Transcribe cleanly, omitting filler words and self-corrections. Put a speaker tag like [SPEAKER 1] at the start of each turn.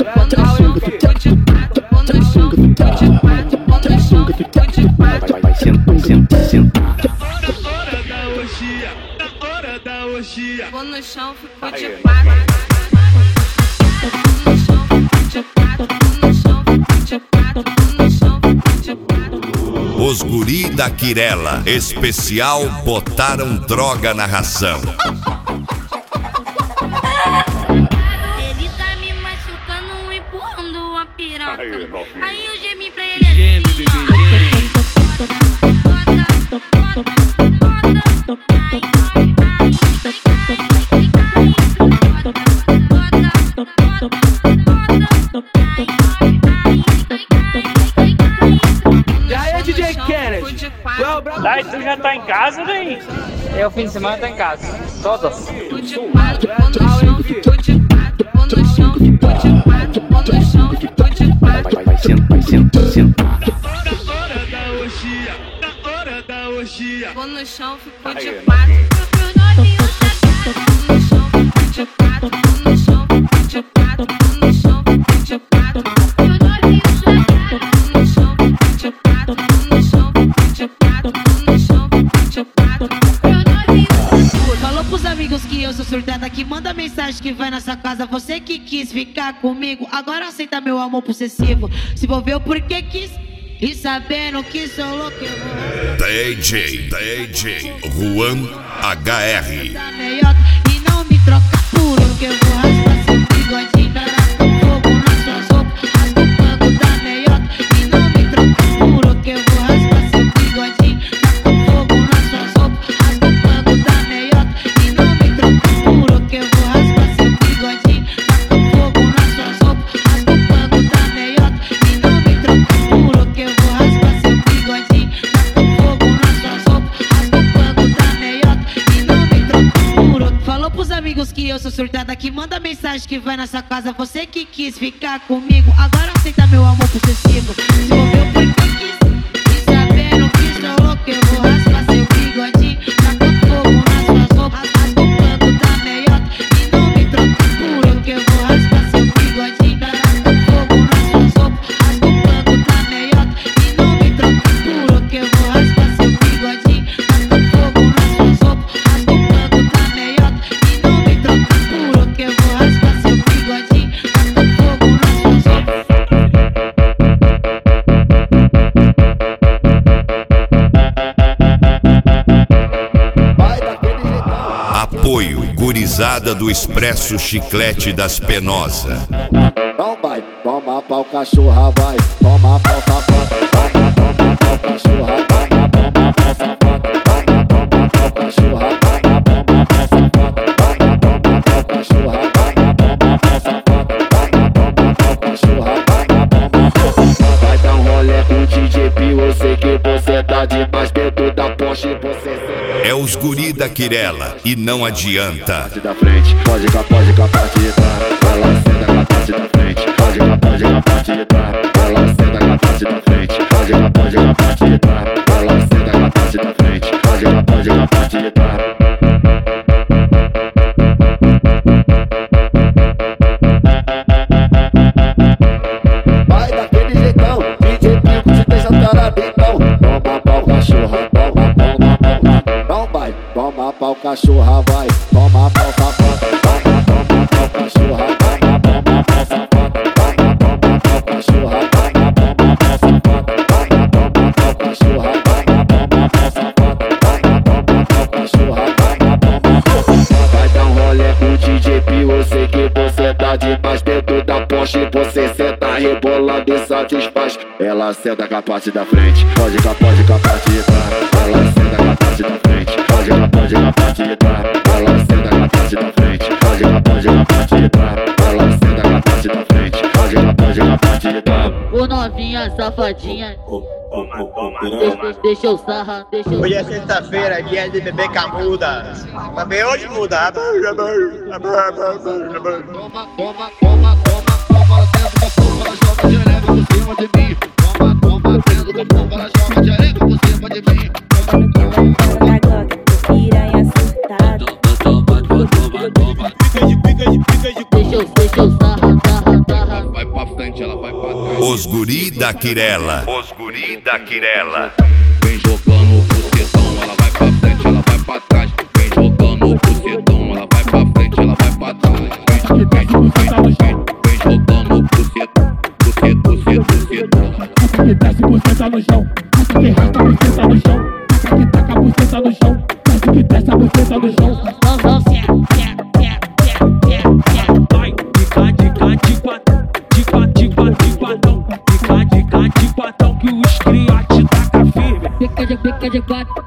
[SPEAKER 1] Vou no chão, fico de quatro.
[SPEAKER 2] Os guri da Quirela, especial botaram droga na ração.
[SPEAKER 1] Ele tá me machucando, empurrando uma piroca. Aí eu gemi pra ele assim,
[SPEAKER 3] Daí tu já tá em casa, daí?
[SPEAKER 4] Eu, fim de semana, tô em casa. Todos.
[SPEAKER 1] Vou no chão, fico de quatro.
[SPEAKER 5] Falou pros amigos que eu sou surtada, que manda mensagem que vai nessa casa. Você que quis ficar comigo, agora aceita meu amor possessivo. Se envolveu porque quis, e sabendo que sou louco eu vou.
[SPEAKER 2] DJ Juan HR.
[SPEAKER 5] E não me troca por um, que eu vou raspar seu bigodinho. Tarar com fogo nas suas roupas, rasga o pano da meiota. E não me troca por um, que eu vou raspar seu bigodinho. Tá com fogo nas suas roupas, rasga o pano da meiota. E não me troca por um, que eu vou raspar seu bigodinho. Tá com fogo nas suas roupas, rasga o pano da meiota. E não me troca por um, que eu vou raspar seu bigodinho. Tá com fogo nas suas roupas, rasga o pano da meiota. E não me troca por um. Falou pros amigos que eu sou surtada, que manda mensagem que vai nessa casa. Você que quis ficar comigo, agora aceita meu amor possessivo. Se envolveu porque quis, e sabendo que sou louco eu vou raspar seu bigodinho. Taca fogo nas suas roupas, rasga o pano da meiota. E não me troca por um, que eu vou raspar seu bigodinho. Taca fogo nas suas roupas, rasga o pano da meiota. E não me troca por um, que eu vou raspar seu bigodinho. Taca fogo nas suas roupas, rasga o pano da meiota. E não me troca por um, que eu vou raspar seu bigodinho. Taca fogo nas suas roupas.
[SPEAKER 2] Apoio gurizada do Expresso Chiclete das Penosa.
[SPEAKER 6] Não vai, toma pau cachorra, vai, toma pau safada, toma pau cachorra, toma pau safada, toma pau cachorra, toma pau safada, toma pau cachorra, toma pau safada, toma pau cachorra, toma pau safada. Vai dar um rolê com o DJ Pio, eu sei que você tá demais dentro da Porsche, você
[SPEAKER 2] É os guri da Quirela e não adianta.
[SPEAKER 6] da frente, pode cá, parte de trás. Ela senta com a parte da frente, pode cá, parte de trás. Ela senta com a parte da frente, pode cá, parte de trás. Ela senta com a parte da frente, pode cá, parte de trás. Vai daquele jeitão, DJ Pico te deixa taraditão. Toma pau cachorra, toma pau. Não vai, toma pau cachorra, vai, toma pau safada, toma pau cachorra, toma pau safada, toma pau cachorra, toma pau safada, toma pau cachorra, toma pau safada, toma pau cachorra, toma pau safada. Vai dar um rolê com o DJ Pio, eu sei que você tá demais dentro da Porsche, você senta rebolando e satisfaz. Ela senta com a parte da frente, pode com a parte de trás. Ela senta com a parte da frente, pode com a parte de trás. Ela senta com a parte da frente, pode com a parte de trás. Ela senta com a parte da frente, pode com a parte de trás.
[SPEAKER 5] Ô novinha safadinha, deixa eu sarrar, deixa eu...
[SPEAKER 3] Hoje é sexta-feira, dia de beber camuda. Mas bem hoje muda.
[SPEAKER 5] Deixa eu sarrar,
[SPEAKER 2] Os guri da Quirela. Os guri da Quirela.
[SPEAKER 7] Vem jogando o bucetão, ela vai pra frente, ela vai pra trás. Vem jogando o bucetão, ela vai pra frente, ela vai pra trás. Vem jogando o bucetão, bucetão.
[SPEAKER 8] Passa que desce buceta no chão, passa que raspa buceta no chão, passa que taca buceta no chão, desce que desce a buceta no chão.
[SPEAKER 9] Vai, dica de patão que os cria te taca firme.
[SPEAKER 5] Pica de quatro.